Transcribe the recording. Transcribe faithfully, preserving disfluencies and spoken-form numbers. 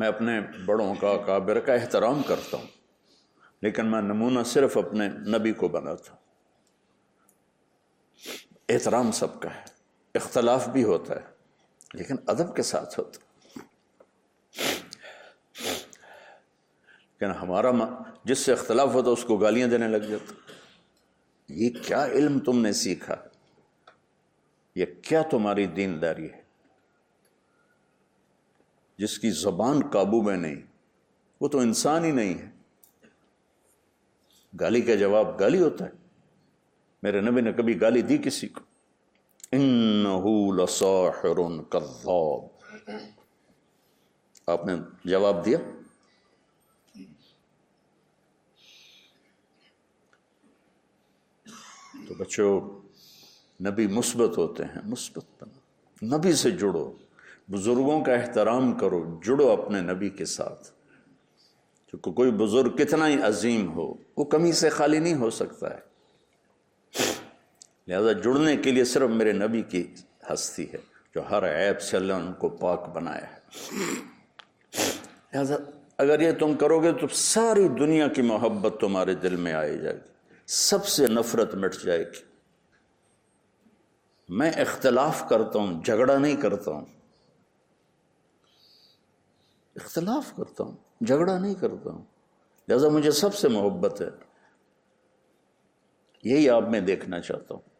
میں اپنے بڑوں کا اکابر کا احترام کرتا ہوں، لیکن میں نمونہ صرف اپنے نبی کو بناتا ہوں۔ احترام سب کا ہے، اختلاف بھی ہوتا ہے لیکن ادب کے ساتھ ہوتا ہے۔ لیکن ہمارا جس سے اختلاف ہوتا اس کو گالیاں دینے لگ جاتا، یہ کیا علم تم نے سیکھا، یہ کیا تمہاری دینداری ہے؟ جس کی زبان قابو میں نہیں وہ تو انسان ہی نہیں ہے۔ گالی کا جواب گالی ہوتا ہے؟ میرے نبی نے کبھی گالی دی کسی کو؟ انہو لساحر کذاب، آپ نے جواب دیا؟ تو بچوں، نبی مثبت ہوتے ہیں، مثبت بنا، نبی سے جڑو، بزرگوں کا احترام کرو، جڑو اپنے نبی کے ساتھ، کیونکہ کوئی بزرگ کتنا ہی عظیم ہو وہ کمی سے خالی نہیں ہو سکتا ہے۔ لہذا جڑنے کے لیے صرف میرے نبی کی ہستی ہے جو ہر عیب سے اللہ نے ان کو پاک بنایا ہے۔ لہذا اگر یہ تم کرو گے تو ساری دنیا کی محبت تمہارے دل میں آئی جائے گی، سب سے نفرت مٹ جائے گی۔ میں اختلاف کرتا ہوں، جھگڑا نہیں کرتا ہوں، اختلاف کرتا ہوں، جھگڑا نہیں کرتا ہوں، لہذا مجھے سب سے محبت ہے۔ یہی آپ میں دیکھنا چاہتا ہوں۔